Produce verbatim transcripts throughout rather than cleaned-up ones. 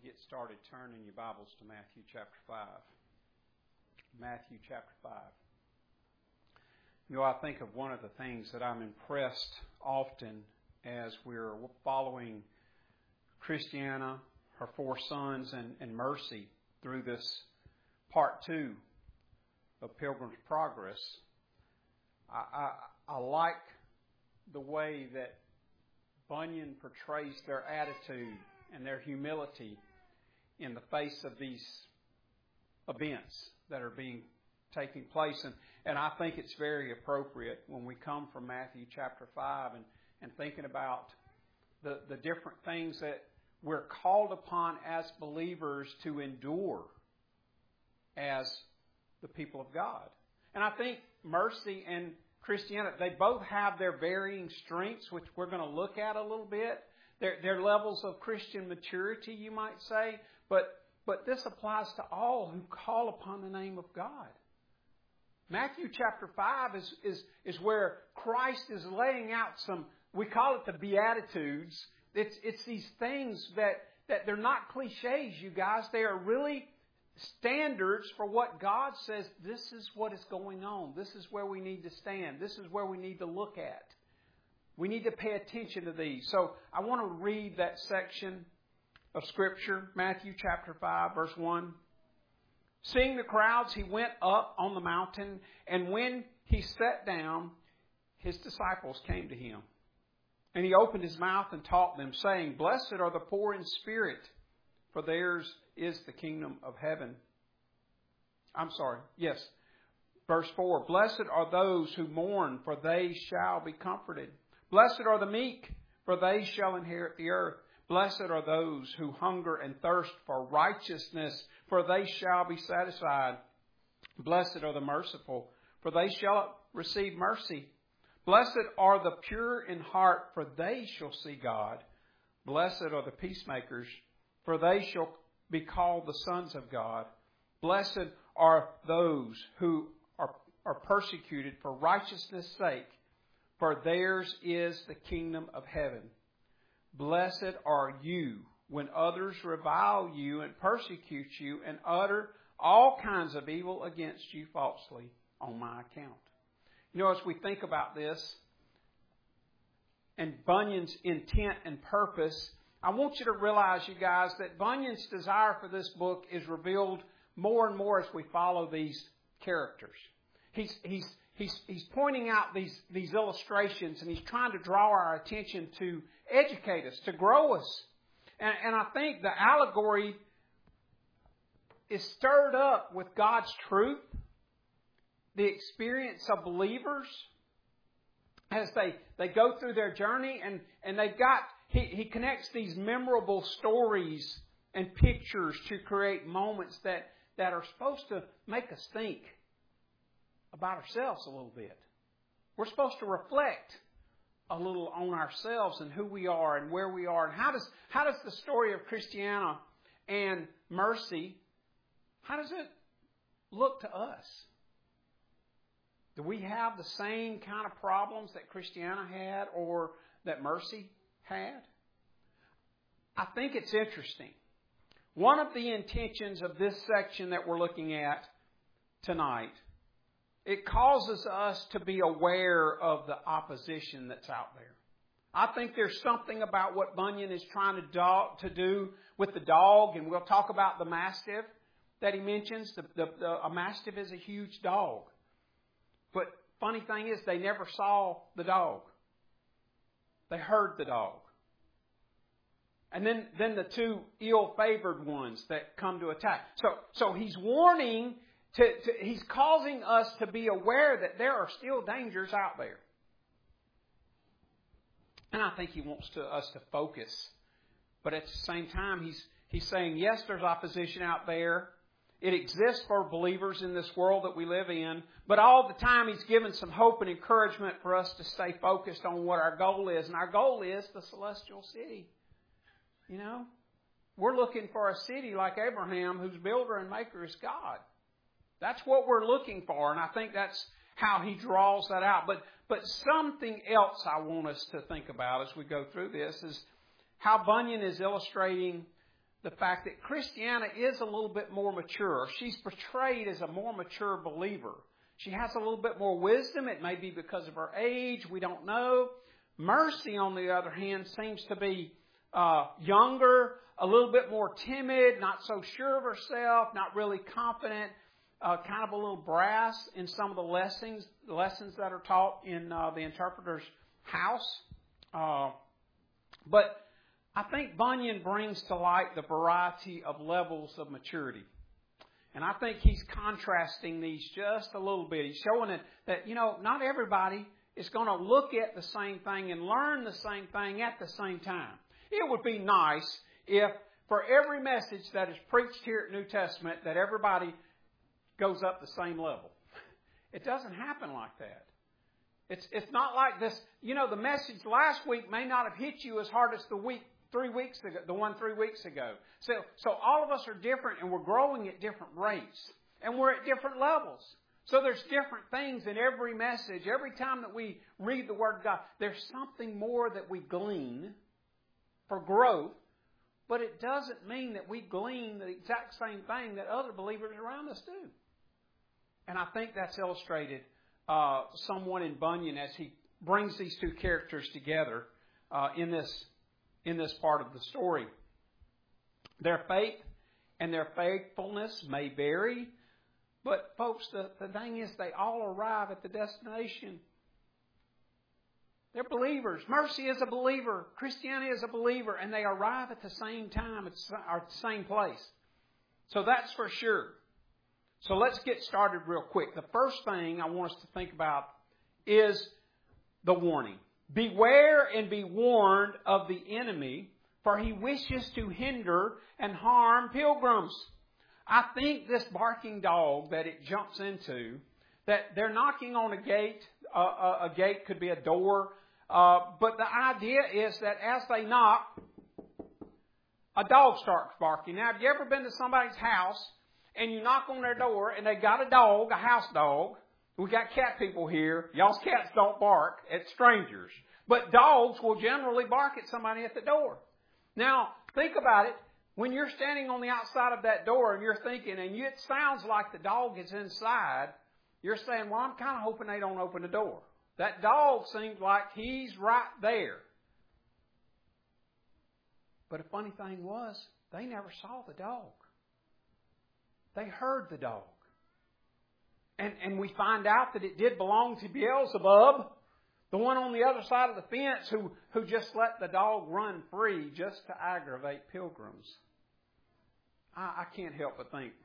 get started, turn in your Bibles to Matthew chapter five. Matthew chapter five. You know, I think of one of the things that I'm impressed often as we're following Christiana, her four sons, and, and Mercy through this part two of Pilgrim's Progress. I, I, I like the way that Bunyan portrays their attitude and their humility in the face of these events that are being taking place. And, and I think it's very appropriate when we come from Matthew chapter five and, and thinking about the, the different things that we're called upon as believers to endure as the people of God. And I think Mercy and Christiana, they both have their varying strengths, which we're going to look at a little bit. Their, their levels of Christian maturity, you might say. But, but this applies to all who call upon the name of God. Matthew chapter five is, is, is where Christ is laying out some, we call it the Beatitudes. It's, it's these things that, that they're not cliches, you guys. They are really standards for what God says, this is what is going on. This is where we need to stand. This is where we need to look at. We need to pay attention to these. So I want to read that section of Scripture, Matthew chapter five, verse one. Seeing the crowds, he went up on the mountain, and when he sat down, his disciples came to him. And he opened his mouth and taught them, saying, Blessed are the poor in spirit, for theirs is the kingdom of heaven. I'm sorry, yes. Verse four, Blessed are those who mourn, for they shall be comforted. Blessed are the meek, for they shall inherit the earth. Blessed are those who hunger and thirst for righteousness, for they shall be satisfied. Blessed are the merciful, for they shall receive mercy. Blessed are the pure in heart, for they shall see God. Blessed are the peacemakers, for they shall be called the sons of God. Blessed are those who are, are persecuted for righteousness' sake, for theirs is the kingdom of heaven. Blessed are you when others revile you and persecute you and utter all kinds of evil against you falsely on my account. You know, as we think about this and Bunyan's intent and purpose, I want you to realize, you guys, that Bunyan's desire for this book is revealed more and more as we follow these characters. He's, he's, he's, he's pointing out these, these illustrations, and he's trying to draw our attention to educate us, to grow us. And, and I think the allegory is stirred up with God's truth, the experience of believers as they, they go through their journey, and, and they've got He, he connects these memorable stories and pictures to create moments that, that are supposed to make us think about ourselves a little bit. We're supposed to reflect a little on ourselves and who we are and where we are. And how does, how does the story of Christiana and Mercy, how does it look to us? Do we have the same kind of problems that Christiana had or that Mercy had? I think it's interesting. One of the intentions of this section that we're looking at tonight, it causes us to be aware of the opposition that's out there. I think there's something about what Bunyan is trying to, do, to do with the dog, and we'll talk about the mastiff that he mentions. The, the, the, a mastiff is a huge dog. But funny thing is, they never saw the dog. They heard the dog. And then, then the two ill-favored ones that come to attack. So, so he's warning, to, to, he's causing us to be aware that there are still dangers out there. And I think he wants to, us to focus. But at the same time, he's, he's saying, yes, there's opposition out there. It exists for believers in this world that we live in. But all the time he's given some hope and encouragement for us to stay focused on what our goal is. And our goal is the celestial city. You know, we're looking for a city like Abraham, whose builder and maker is God. That's what we're looking for. And I think that's how he draws that out. But, but something else I want us to think about as we go through this is how Bunyan is illustrating the fact that Christiana is a little bit more mature. She's portrayed as a more mature believer. She has a little bit more wisdom. It may be because of her age. We don't know. Mercy, on the other hand, seems to be uh, younger, a little bit more timid, not so sure of herself, not really confident, uh, kind of a little brass in some of the lessons, lessons that are taught in uh, the interpreter's house. Uh, but I think Bunyan brings to light the variety of levels of maturity. And I think he's contrasting these just a little bit. He's showing it that, you know, not everybody is going to look at the same thing and learn the same thing at the same time. It would be nice if for every message that is preached here at New Testament that everybody goes up the same level. It doesn't happen like that. It's it's not like this. You know, the message last week may not have hit you as hard as the week three weeks ago, the one three weeks ago. So so all of us are different, and we're growing at different rates, and we're at different levels. So there's different things in every message. Every time that we read the Word of God, there's something more that we glean for growth, but it doesn't mean that we glean the exact same thing that other believers around us do. And I think that's illustrated uh, somewhat in Bunyan as he brings these two characters together uh, in this in this part of the story. Their faith and their faithfulness may vary, but folks, the, the thing is they all arrive at the destination. They're believers. Mercy is a believer. Christianity is a believer. And they arrive at the same time, at the same place. So that's for sure. So let's get started real quick. The first thing I want us to think about is the warning. Beware and be warned of the enemy, for he wishes to hinder and harm pilgrims. I think this barking dog that it jumps into, that they're knocking on a gate. Uh, a, a gate could be a door. Uh, but the idea is that as they knock, a dog starts barking. Now, have you ever been to somebody's house and you knock on their door and they got a dog, a house dog? We got cat people here. Y'all's cats don't bark at strangers. But dogs will generally bark at somebody at the door. Now, think about it. When you're standing on the outside of that door and you're thinking, and it sounds like the dog is inside, you're saying, well, I'm kind of hoping they don't open the door. That dog seems like he's right there. But a funny thing was, they never saw the dog. They heard the dog. And, and we find out that it did belong to Beelzebub, the one on the other side of the fence who, who just let the dog run free just to aggravate pilgrims. I, I can't help but think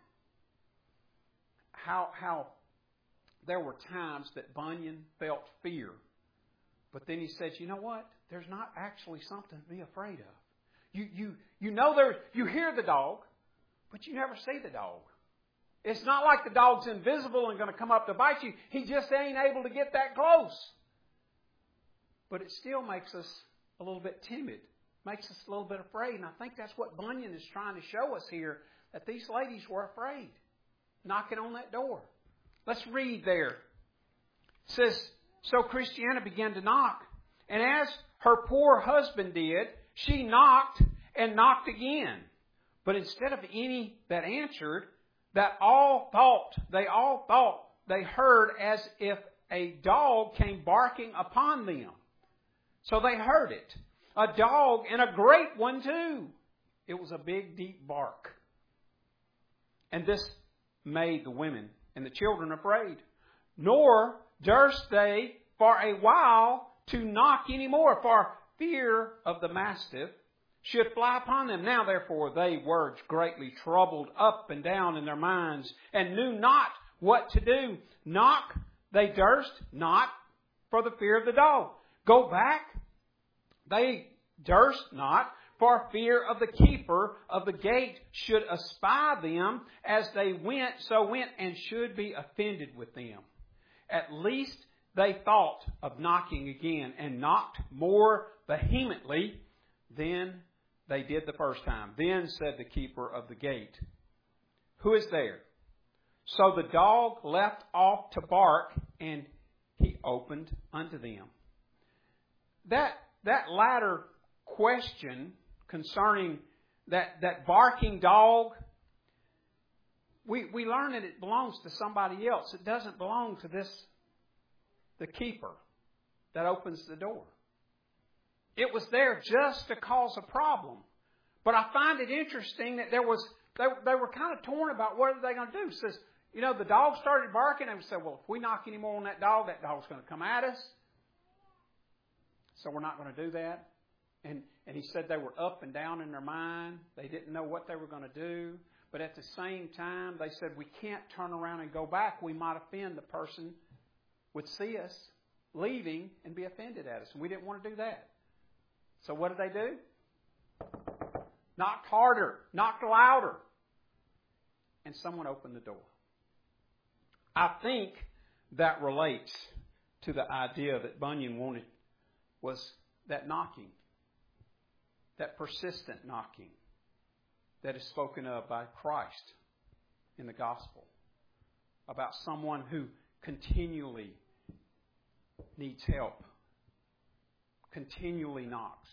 how how there were times that Bunyan felt fear. But then he said, you know what? There's not actually something to be afraid of. You you you know there you hear the dog, but you never see the dog. It's not like the dog's invisible and going to come up to bite you. He just ain't able to get that close. But it still makes us a little bit timid, makes us a little bit afraid. And I think that's what Bunyan is trying to show us here, that these ladies were afraid, knocking on that door. Let's read there. It says, so Christiana began to knock. And as her poor husband did, she knocked and knocked again. But instead of any that answered, that all thought, they all thought they heard as if a dog came barking upon them. So they heard it. A dog, and a great one too. It was a big, deep bark. And this made the women and the children afraid. Nor durst they for a while to knock any more, for fear of the mastiff should fly upon them. Now therefore they were greatly troubled up and down in their minds, and knew not what to do. Knock they durst not for the fear of the dog. Go back they durst not, for fear of the keeper of the gate should espy them as they went, so went, and should be offended with them. At least they thought of knocking again, and knocked more vehemently than they did the first time. Then said the keeper of the gate, who is there? So the dog left off to bark, and he opened unto them. That That latter question concerning that, that barking dog, we, we learn that it belongs to somebody else. It doesn't belong to this, the keeper that opens the door. It was there just to cause a problem. But I find it interesting that there was, they, they were kind of torn about what are they going to do. It says, you know, the dog started barking and said, well, if we knock any more on that dog, that dog's going to come at us. So we're not going to do that. And, and he said they were up and down in their mind. They didn't know what they were going to do. But at the same time, they said, we can't turn around and go back. We might offend the person would see us leaving and be offended at us. And we didn't want to do that. So what did they do? Knocked harder, knocked louder. And someone opened the door. I think that relates to the idea that Bunyan wanted was that knocking, that persistent knocking that is spoken of by Christ in the gospel about someone who continually needs help, continually knocks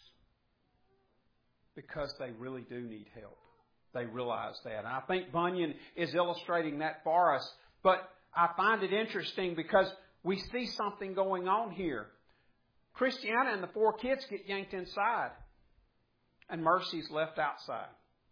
because they really do need help. They realize that. And I think Bunyan is illustrating that for us. But I find it interesting because we see something going on here. Christiana and the four kids get yanked inside. And Mercy's left outside.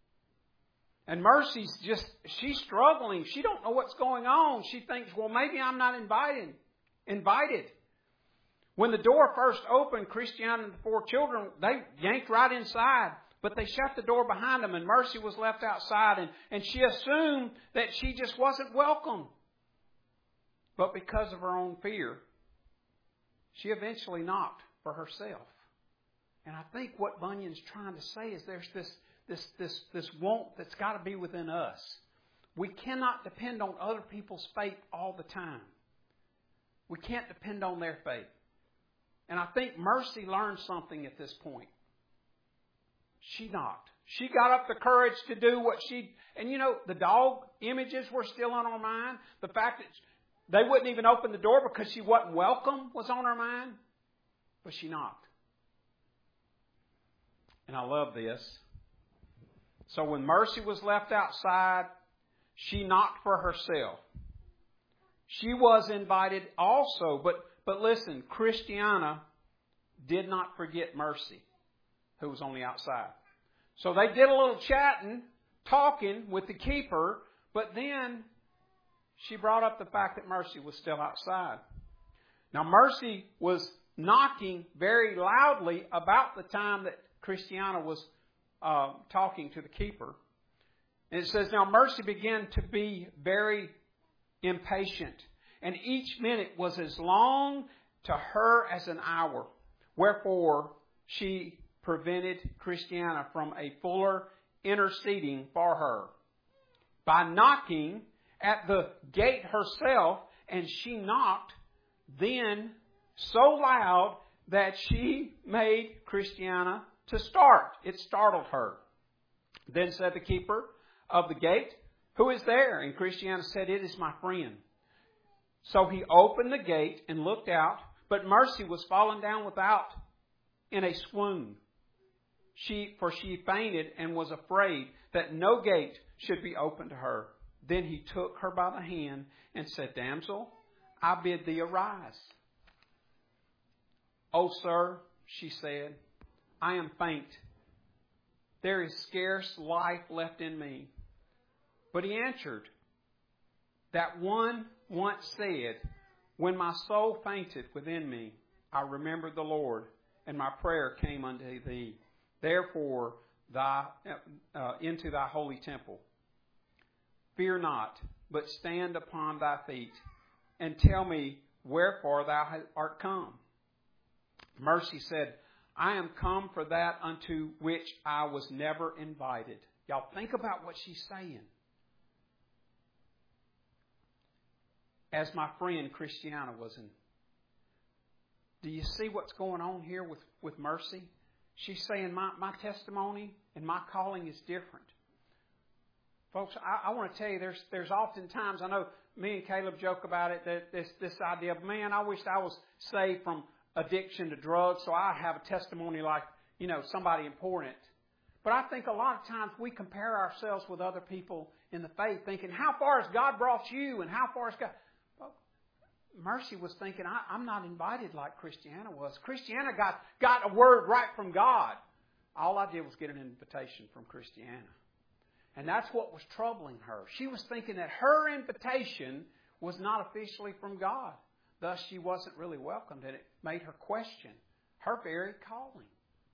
And Mercy's just, she's struggling. She don't know what's going on. She thinks, well, maybe I'm not invited. Invited. When the door first opened, Christiana and the four children, they yanked right inside. But they shut the door behind them and Mercy was left outside. And, and she assumed that she just wasn't welcome. But because of her own fear, she eventually knocked for herself. And I think what Bunyan's trying to say is there's this, this, this, this want that's got to be within us. We cannot depend on other people's faith all the time. We can't depend on their faith. And I think Mercy learned something at this point. She knocked. She got up the courage to do what she... And you know, the dog images were still on her mind. The fact that they wouldn't even open the door because she wasn't welcome was on her mind. But she knocked. And I love this. So when Mercy was left outside, she knocked for herself. She was invited also. But, but listen, Christiana did not forget Mercy, who was on the outside. So they did a little chatting, talking with the keeper, but then she brought up the fact that Mercy was still outside. Now, Mercy was knocking very loudly about the time that Christiana was uh, talking to the keeper. And it says, now Mercy began to be very impatient, and each minute was as long to her as an hour. Wherefore, she prevented Christiana from a fuller interceding for her by knocking at the gate herself, and she knocked then so loud that she made Christiana to start. It startled her. Then said the keeper of the gate, who is there? And Christiana said, it is my friend. So he opened the gate and looked out, but Mercy was fallen down without in a swoon. She, for she fainted and was afraid that no gate should be opened to her. Then he took her by the hand and said, damsel, I bid thee arise. O sir, she said, I am faint. There is scarce life left in me. But he answered, that one once said, when my soul fainted within me, I remembered the Lord, and my prayer came unto thee. Therefore, thy, uh, into thy holy temple. Fear not, but stand upon thy feet, and tell me wherefore thou art come. Mercy said, I am come for that unto which I was never invited. Y'all think about what she's saying. As my friend Christiana was in. Do you see what's going on here with, with Mercy? She's saying my, my testimony and my calling is different. Folks, I, I want to tell you, there's there's often times, I know me and Caleb joke about it, that this, this idea of, man, I wish I was saved from addiction to drugs so I have a testimony like, you know, somebody important. But I think a lot of times we compare ourselves with other people in the faith, thinking, how far has God brought you, and how far has God... Well, Mercy was thinking, I, I'm not invited like Christiana was. Christiana got, got a word right from God. All I did was get an invitation from Christiana. And that's what was troubling her. She was thinking that her invitation was not officially from God. Thus, she wasn't really welcomed, and it made her question her very calling.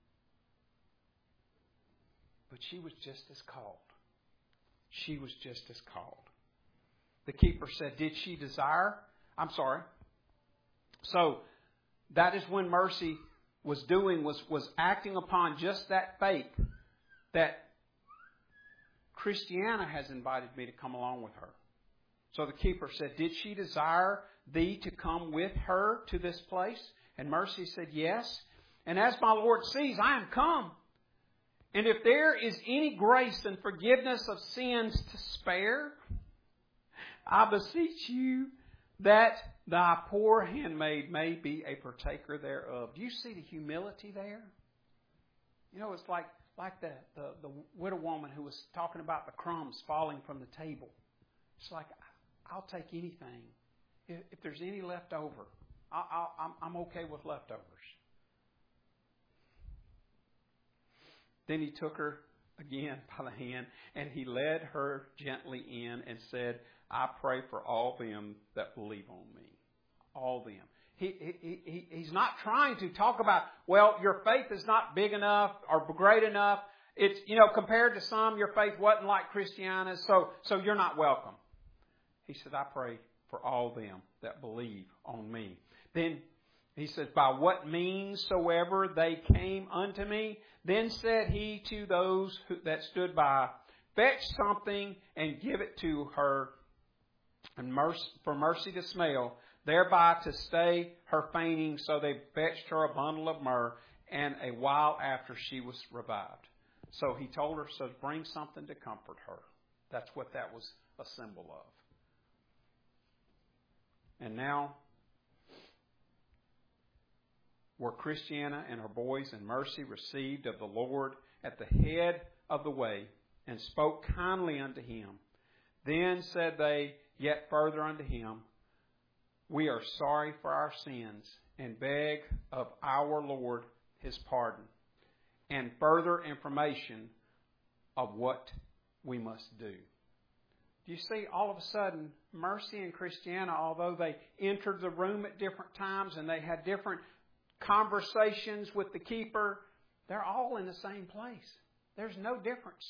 But she was just as called. She was just as called. The keeper said, did she desire? I'm sorry. So, that is when Mercy was doing, was, was acting upon just that faith that Christiana has invited me to come along with her. So the keeper said, did she desire thee to come with her to this place? And Mercy said, yes. And as my Lord sees, I am come. And if there is any grace and forgiveness of sins to spare, I beseech you that thy poor handmaid may be a partaker thereof. Do you see the humility there? You know, it's like, like the, the, the widow woman who was talking about the crumbs falling from the table. It's like, I'll take anything. If, if there's any left over, I, I, I'm, I'm okay with leftovers. Then he took her again by the hand, and he led her gently in and said, I pray for all them that believe on me. All them. He, he, he, he's not trying to talk about, well, your faith is not big enough or great enough. It's, you know, compared to some, your faith wasn't like Christiana's, so, so you're not welcome. He said, I pray for all them that believe on me. Then he says, by what means soever they came unto me, then said he to those who, that stood by, fetch something and give it to her, and mercy, for Mercy to smell, thereby to stay her fainting. So they fetched her a bundle of myrrh, and a while after she was revived. So he told her, so bring something to comfort her. That's what that was a symbol of. And now, were Christiana and her boys and Mercy received of the Lord at the head of the way, and spoke kindly unto him. Then said they yet further unto him, we are sorry for our sins, and beg of our Lord his pardon, and further information of what we must do. Do you see, all of a sudden, Mercy and Christiana, although they entered the room at different times and they had different conversations with the keeper, they're all in the same place. There's no difference.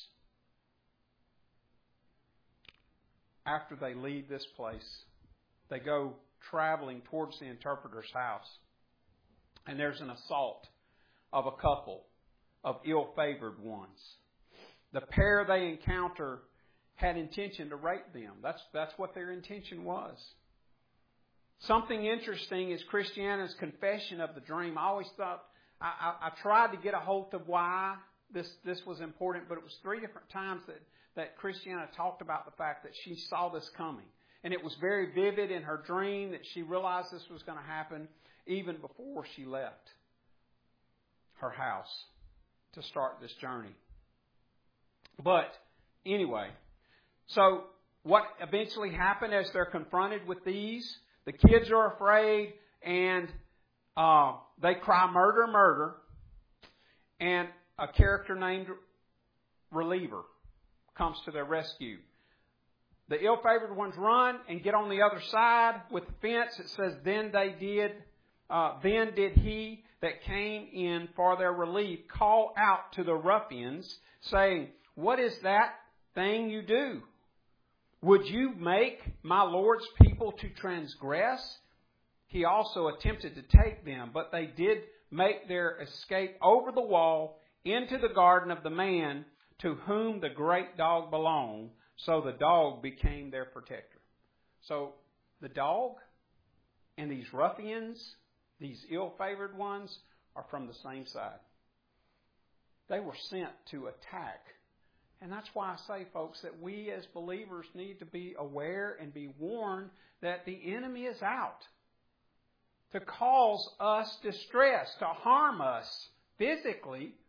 After they leave this place, they go traveling towards the interpreter's house. And there's an assault of a couple of ill-favored ones. The pair they encounter had intention to rape them. That's, that's what their intention was. Something interesting is Christiana's confession of the dream. I always thought, I, I, I tried to get a hold of why this, this was important, but it was three different times that, that Christiana talked about the fact that she saw this coming. And it was very vivid in her dream that she realized this was going to happen even before she left her house to start this journey. But anyway, so what eventually happened as they're confronted with these, the kids are afraid and uh, they cry murder, murder. And a character named Reliever comes to their rescue. The ill-favored ones run and get on the other side with the fence. It says, then they did, uh, then did he that came in for their relief call out to the ruffians, saying, what is that thing you do? Would you make my Lord's people to transgress? He also attempted to take them, but they did make their escape over the wall into the garden of the man to whom the great dog belonged. So the dog became their protector. So the dog and these ruffians, these ill-favored ones, are from the same side. They were sent to attack. And that's why I say, folks, that we as believers need to be aware and be warned that the enemy is out to cause us distress, to harm us physically,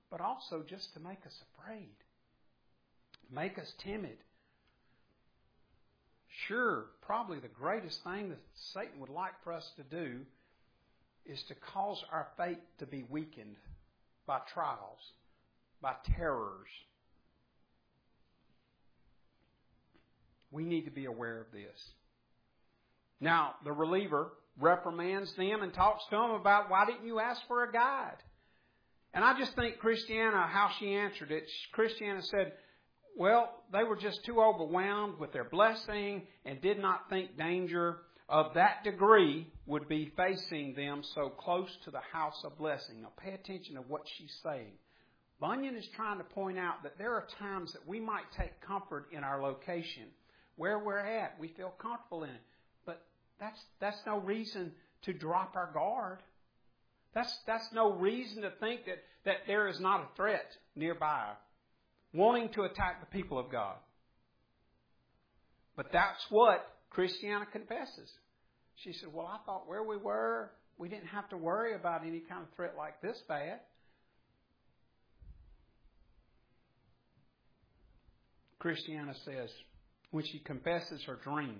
but also just to make us afraid, make us timid. Sure, probably the greatest thing that Satan would like for us to do is to cause our faith to be weakened by trials, by terrors. We need to be aware of this. Now, the reliever reprimands them and talks to them about, why didn't you ask for a guide? And I just think Christiana, how she answered it, Christiana said, well, they were just too overwhelmed with their blessing and did not think danger of that degree would be facing them so close to the house of blessing. Now, pay attention to what she's saying. Bunyan is trying to point out that there are times that we might take comfort in our location, where we're at. We feel comfortable in it. But that's that's no reason to drop our guard. That's that's no reason to think that, that there is not a threat nearby wanting to attack the people of God. But that's what Christiana confesses. She said, well, I thought where we were, we didn't have to worry about any kind of threat like this bad. Christiana says, when she confesses her dream,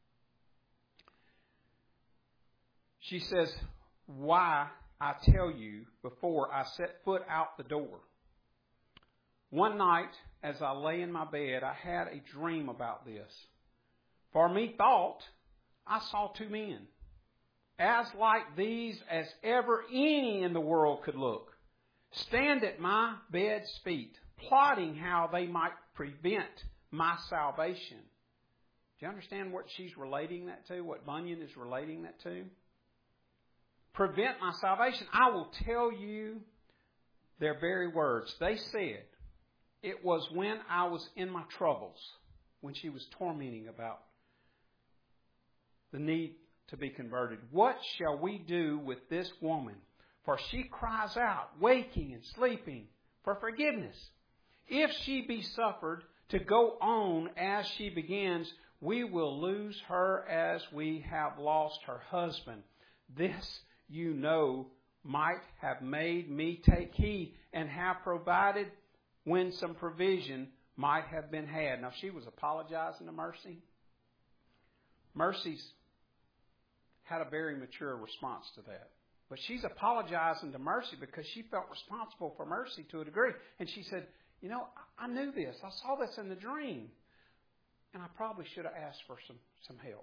she says, why, I tell you, before I set foot out the door. One night, as I lay in my bed, I had a dream about this. For me thought, I saw two men, as like these as ever any in the world could look, stand at my bed's feet, plotting how they might prevent my salvation. Do you understand what she's relating that to, what Bunyan is relating that to? Prevent my salvation. I will tell you their very words. They said, it was when I was in my troubles, when she was tormenting about the need to be converted. What shall we do with this woman? For she cries out, waking and sleeping, for forgiveness. If she be suffered to go on as she begins, we will lose her as we have lost her husband. This, you know, might have made me take heed and have provided when some provision might have been had. Now, she was apologizing to Mercy. Mercy's had a very mature response to that. But she's apologizing to Mercy because she felt responsible for Mercy to a degree. And she said, you know, I knew this. I saw this in the dream. And I probably should have asked for some, some help.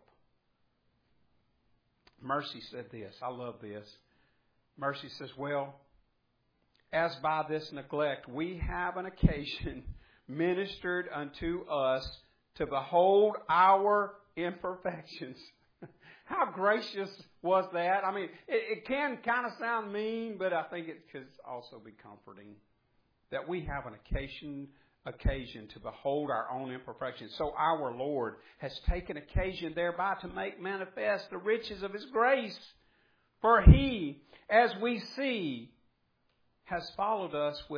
Mercy said this. I love this. Mercy says, well, as by this neglect we have an occasion ministered unto us to behold our imperfections. How gracious was that? I mean, it, it can kind of sound mean, but I think it could also be comforting that we have an occasion occasion to behold our own imperfections. So our Lord has taken occasion thereby to make manifest the riches of His grace. For He, as we see, has followed us with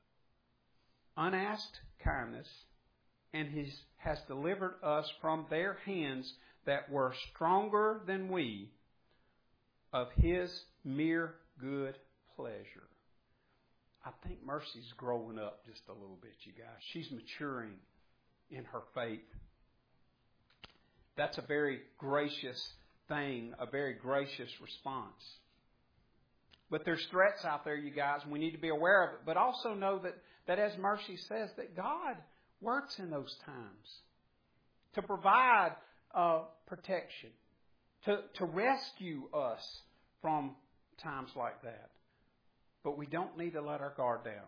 unasked kindness, and He has delivered us from their hands that were stronger than we, of His mere good pleasure. I think Mercy's growing up just a little bit, you guys. She's maturing in her faith. That's a very gracious thing, a very gracious response. But there's threats out there, you guys, and we need to be aware of it. But also know that, that as Mercy says, that God works in those times to provide uh, protection, to, to rescue us from times like that. But we don't need to let our guard down.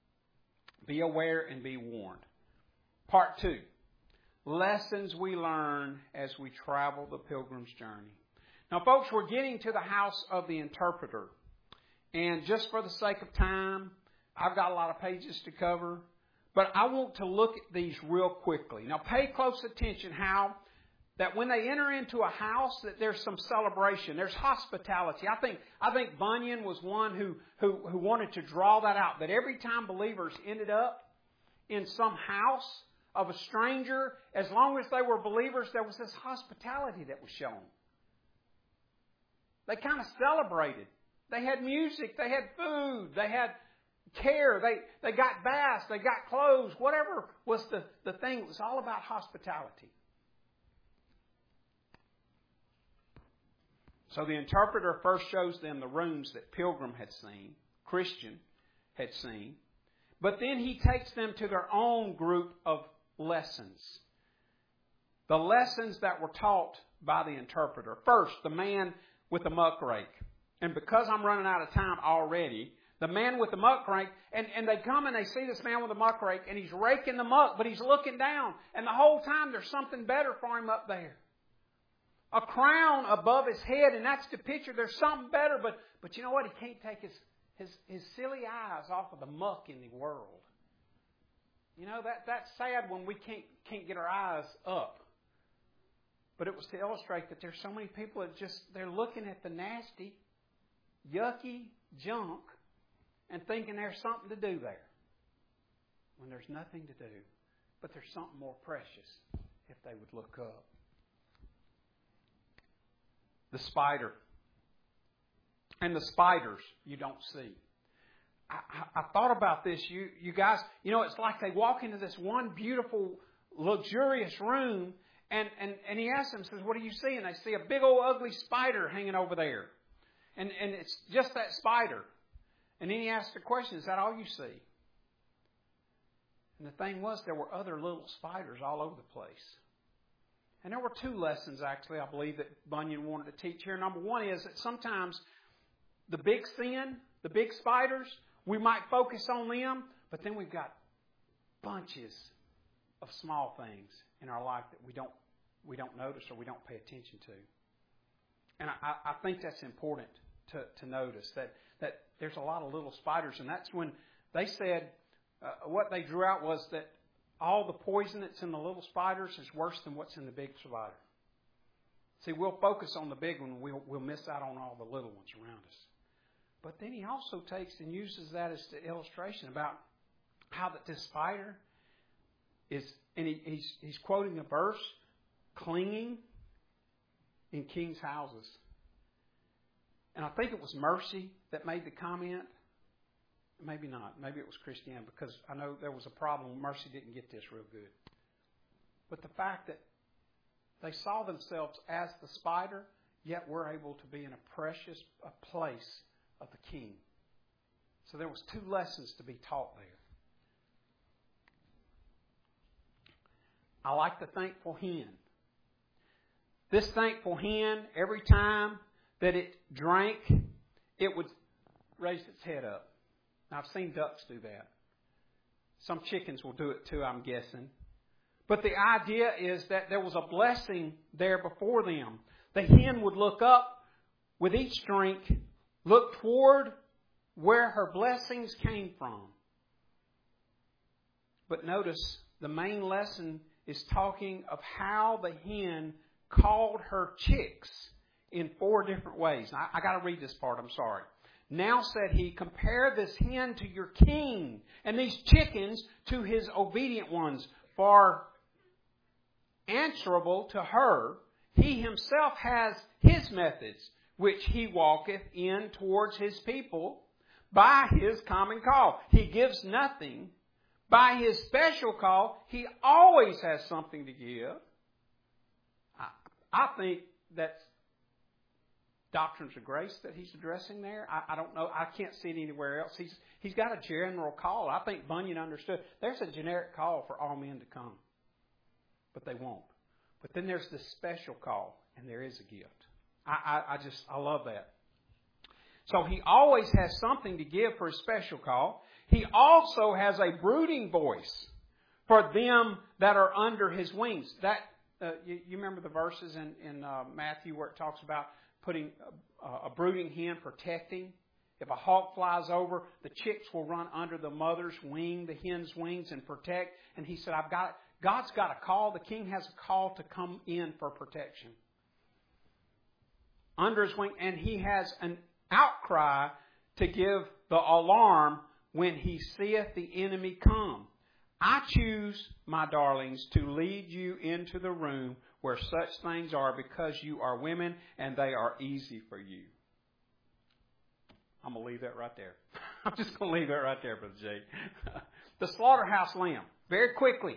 Be aware and be warned. Part two. Lessons we learn as we travel the pilgrim's journey. Now, folks, we're getting to the house of the interpreter. And just for the sake of time, I've got a lot of pages to cover. But I want to look at these real quickly. Now, pay close attention how that when they enter into a house, that there's some celebration. There's hospitality. I think I think Bunyan was one who, who, who wanted to draw that out. That every time believers ended up in some house of a stranger, as long as they were believers, there was this hospitality that was shown. They kind of celebrated. They had music. They had food. They had care. They, they got baths. They got clothes. Whatever was the, the thing. It was all about hospitality. So the interpreter first shows them the rooms that Pilgrim had seen, Christian had seen. But then he takes them to their own group of lessons. The lessons that were taught by the interpreter. First, the man with the muck rake. And because I'm running out of time already, the man with the muck rake, and, and they come and they see this man with a muck rake, and he's raking the muck, but he's looking down. And the whole time there's something better for him up there. A crown above his head, and that's the picture. There's something better, but, but you know what? He can't take his, his, his silly eyes off of the muck in the world. You know, that that's sad when we can't can't get our eyes up. But it was to illustrate that there's so many people that just, they're looking at the nasty, yucky junk and thinking there's something to do there. When there's nothing to do. But there's something more precious if they would look up. The spider. And the spiders you don't see. I, I, I thought about this. You, you guys, you know, it's like they walk into this one beautiful, luxurious room, and, and, and he asks them, says, what do you see? And they see a big old ugly spider hanging over there. And, and it's just that spider. And then he asks the question, is that all you see? And the thing was, there were other little spiders all over the place. And there were two lessons, actually, I believe, that Bunyan wanted to teach here. Number one is that sometimes the big sin, the big spiders, we might focus on them, but then we've got bunches of small things in our life that we don't we don't notice or we don't pay attention to. And I, I think that's important to, to notice, that, that there's a lot of little spiders. And that's when they said, uh, what they drew out was that all the poison that's in the little spiders is worse than what's in the big spider. See, we'll focus on the big one. We'll, we'll miss out on all the little ones around us. But then he also takes and uses that as the illustration about how that this spider is, and he, he's, he's quoting a verse, clinging in kings' houses. And I think it was Mercy that made the comment. Maybe not. Maybe it was Christiane, because I know there was a problem. Mercy didn't get this real good. But the fact that they saw themselves as the spider, yet were able to be in a precious a place of the king. So there was two lessons to be taught there. I like the thankful hen. This thankful hen, every time that it drank, it would raise its head up. Now, I've seen ducks do that. Some chickens will do it too, I'm guessing. But the idea is that there was a blessing there before them. The hen would look up with each drink, look toward where her blessings came from. But notice, the main lesson is talking of how the hen called her chicks in four different ways. Now, I, I got to read this part, I'm sorry. Now said he, compare this hen to your king, and these chickens to his obedient ones. For answerable to her, he himself has his methods, which he walketh in towards his people by his common call. He gives nothing. By his special call, he always has something to give. I, I think that's doctrines of grace that he's addressing there. I, I don't know. I can't see it anywhere else. He's He's got a general call. I think Bunyan understood. There's a generic call for all men to come. But they won't. But then there's this special call, and there is a gift. I, I, I just, I love that. So he always has something to give for his special call. He also has a brooding voice for them that are under his wings. That uh, you, you remember the verses in, in uh, Matthew where it talks about putting a, a brooding hen protecting. If a hawk flies over, the chicks will run under the mother's wing, the hen's wings, and protect. And he said, I've got, God's got a call. The king has a call to come in for protection. Under his wing. And he has an outcry to give the alarm when he seeth the enemy come. I choose, my darlings, to lead you into the room where such things are, because you are women and they are easy for you. I'm going to leave that right there. I'm just going to leave that right there, Brother Jay. The slaughterhouse lamb. Very quickly.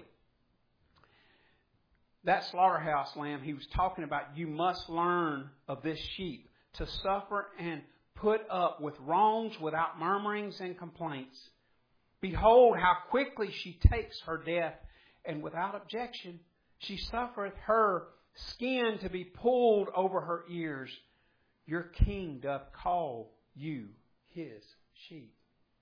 That slaughterhouse lamb, he was talking about, you must learn of this sheep to suffer and put up with wrongs without murmurings and complaints. Behold how quickly she takes her death, and without objection she suffereth her skin to be pulled over her ears. Your king doth call you his sheep.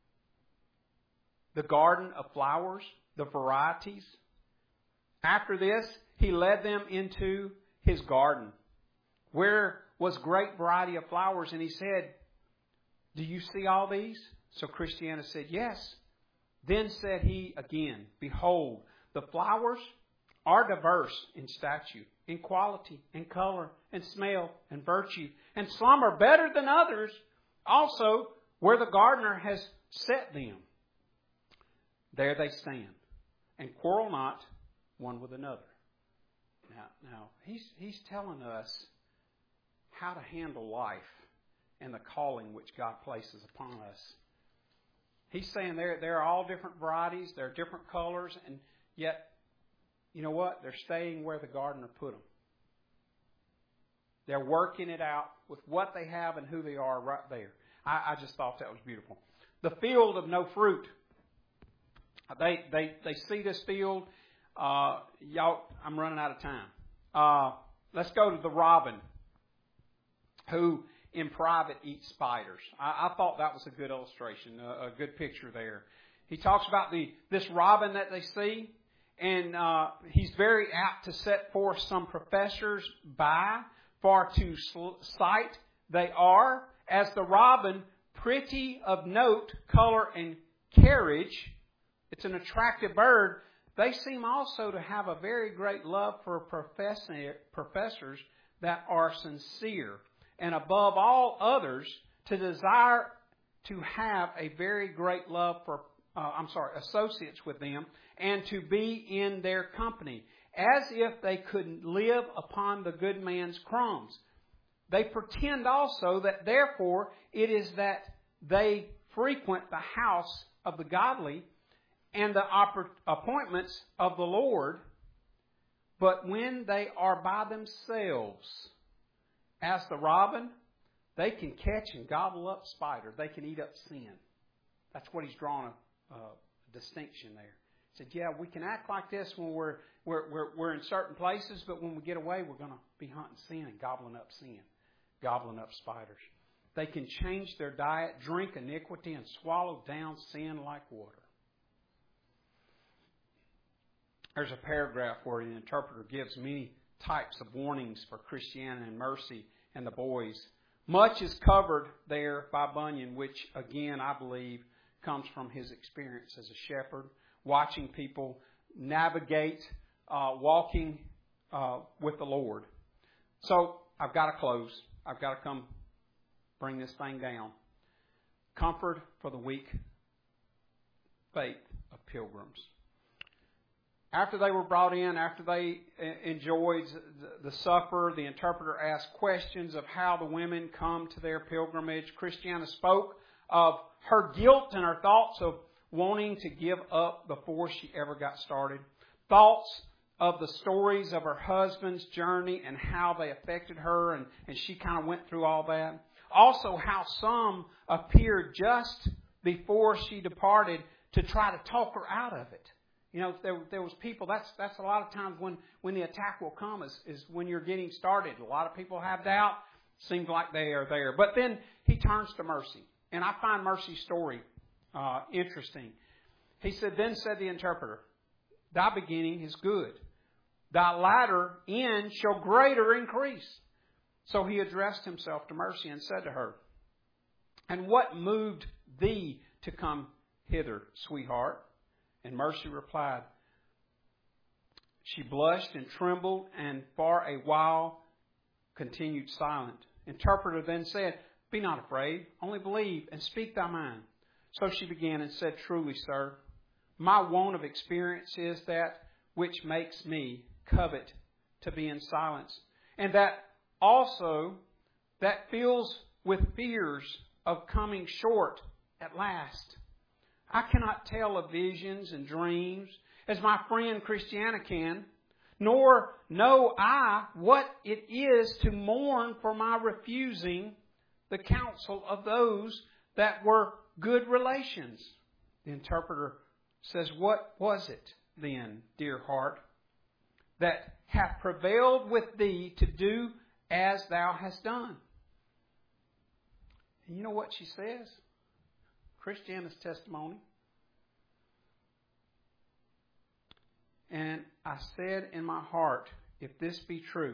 The garden of flowers, the varieties. After this, he led them into his garden, where was great variety of flowers, and he said, do you see all these? So Christiana said, yes. Then said he again, behold, the flowers are diverse in stature, in quality, in color, and smell, and virtue, and some are better than others, also where the gardener has set them. There they stand, and quarrel not one with another. Now, now he's he's telling us how to handle life and the calling which God places upon us. He's saying there, there are all different varieties, there are different colors, and yet, you know what? They're staying where the gardener put them. They're working it out with what they have and who they are right there. I, I just thought that was beautiful. The field of no fruit. They they they see this field. Uh, y'all, I'm running out of time. Uh, let's go to the robin, who in private eats spiders. I, I thought that was a good illustration, a, a good picture there. He talks about the this robin that they see, and uh, he's very apt to set forth some professors by, for to sight they are, as the robin, pretty of note, color, and carriage. It's an attractive bird. They seem also to have a very great love for professor, professors that are sincere, and above all others, to desire to have a very great love for, uh, I'm sorry, associates with them, and to be in their company, as if they could live upon the good man's crumbs. They pretend also that therefore it is that they frequent the house of the godly and the appointments of the Lord, but when they are by themselves, as the robin, they can catch and gobble up spiders. They can eat up sin. That's what he's drawn a, a distinction there. He said, yeah, we can act like this when we're, we're, we're, we're in certain places, but when we get away, we're going to be hunting sin and gobbling up sin, gobbling up spiders. They can change their diet, drink iniquity, and swallow down sin like water. There's a paragraph where the interpreter gives many types of warnings for Christianity and mercy and the boys. Much is covered there by Bunyan, which again I believe comes from his experience as a shepherd, watching people navigate, uh, walking uh, with the Lord. So I've got to close. I've got to come bring this thing down. Comfort for the weak faith of pilgrims. After they were brought in, after they enjoyed the supper, the interpreter asked questions of how the women come to their pilgrimage. Christiana spoke of her guilt and her thoughts of wanting to give up before she ever got started. Thoughts of the stories of her husband's journey and how they affected her, and, and she kind of went through all that. Also how some appeared just before she departed to try to talk her out of it. You know, there there was people, that's that's a lot of times when, when the attack will come is, is when you're getting started. A lot of people have doubt. Seems like they are there. But then he turns to Mercy. And I find Mercy's story uh, interesting. He said, then said the interpreter, thy beginning is good. Thy latter end shall greater increase. So he addressed himself to Mercy and said to her, and what moved thee to come hither, sweetheart? And Mercy replied, she blushed and trembled and for a while continued silent. Interpreter then said, be not afraid, only believe and speak thy mind. So she began and said, truly, sir, my want of experience is that which makes me covet to be in silence, and that also that fills with fears of coming short at last. I cannot tell of visions and dreams as my friend Christiana can, nor know I what it is to mourn for my refusing the counsel of those that were good relations. The interpreter says, what was it then, dear heart, that hath prevailed with thee to do as thou hast done? And you know what she says? Christiana's testimony. And I said in my heart, if this be true,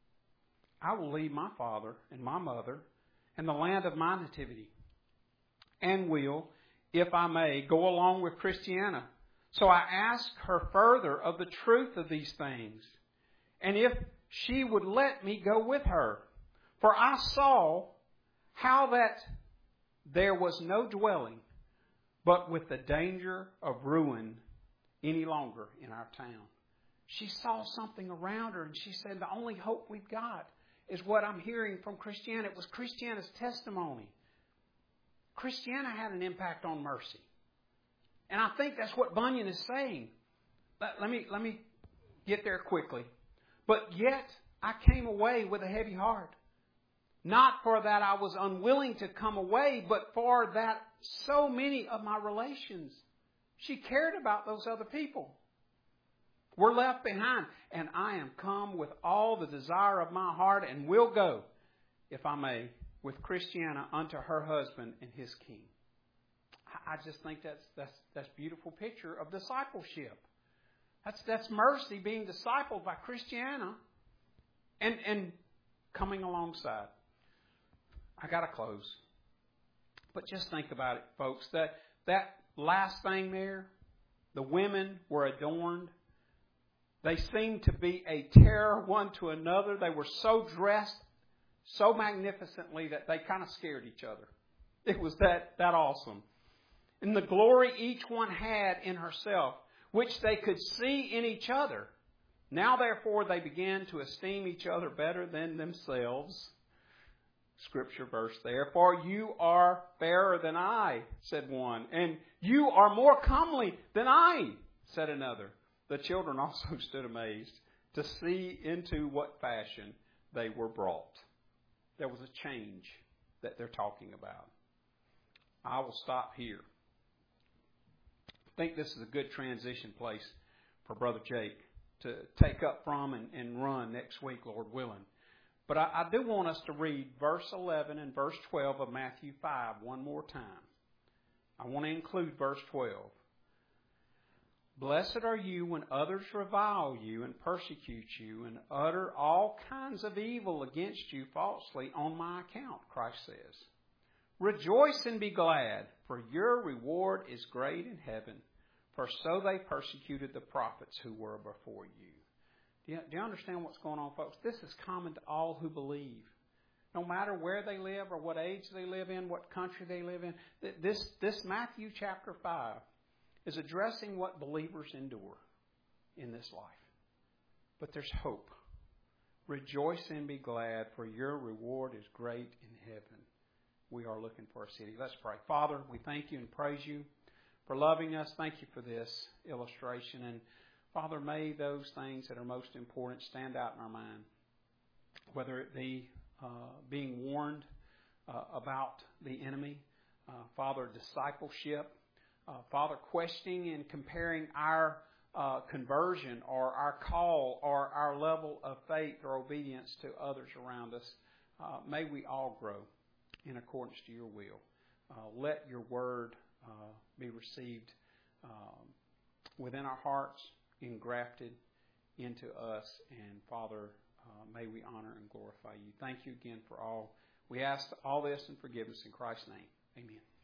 I will leave my father and my mother and the land of my nativity, and will, if I may, go along with Christiana. So I asked her further of the truth of these things, and if she would let me go with her. For I saw how that there was no dwelling, but with the danger of ruin any longer in our town. She saw something around her, and she said, the only hope we've got is what I'm hearing from Christiana. It was Christiana's testimony. Christiana had an impact on Mercy. And I think that's what Bunyan is saying. Let, let me let me get there quickly. But yet, I came away with a heavy heart. Not for that I was unwilling to come away, but for that so many of my relations, she cared about those other people, were left behind. And I am come with all the desire of my heart, and will go, if I may, with Christiana unto her husband and his king. I just think that's that's that's a beautiful picture of discipleship. That's that's Mercy being discipled by Christiana and and coming alongside. I gotta close. But just think about it, folks. That that last thing there, the women were adorned. They seemed to be a terror one to another. They were so dressed so magnificently that they kind of scared each other. It was that, that awesome. And the glory each one had in herself, which they could see in each other. Now therefore they began to esteem each other better than themselves. Scripture verse there. For you are fairer than I, said one. And you are more comely than I, said another. The children also stood amazed to see into what fashion they were brought. There was a change that they're talking about. I will stop here. I think this is a good transition place for Brother Jake to take up from and, and run next week, Lord willing. But I, I do want us to read verse eleven and verse twelve of Matthew five one more time. I want to include verse twelve. Blessed are you when others revile you and persecute you and utter all kinds of evil against you falsely on my account, Christ says. Rejoice and be glad, for your reward is great in heaven, for so they persecuted the prophets who were before you. Do you, do you understand what's going on, folks? This is common to all who believe. No matter where they live or what age they live in, what country they live in. This, this Matthew chapter five is addressing what believers endure in this life. But there's hope. Rejoice and be glad, for your reward is great in heaven. We are looking for a city. Let's pray. Father, we thank you and praise you for loving us. Thank you for this illustration. And Father, may those things that are most important stand out in our mind. Whether it be uh, being warned uh, about the enemy, uh, Father, discipleship, Uh, Father, questioning and comparing our uh, conversion or our call or our level of faith or obedience to others around us. Uh, may we all grow in accordance to your will. Uh, let your word uh, be received um, within our hearts, engrafted into us. And Father, uh, may we honor and glorify you. Thank you again for all. We ask all this in forgiveness in Christ's name. Amen.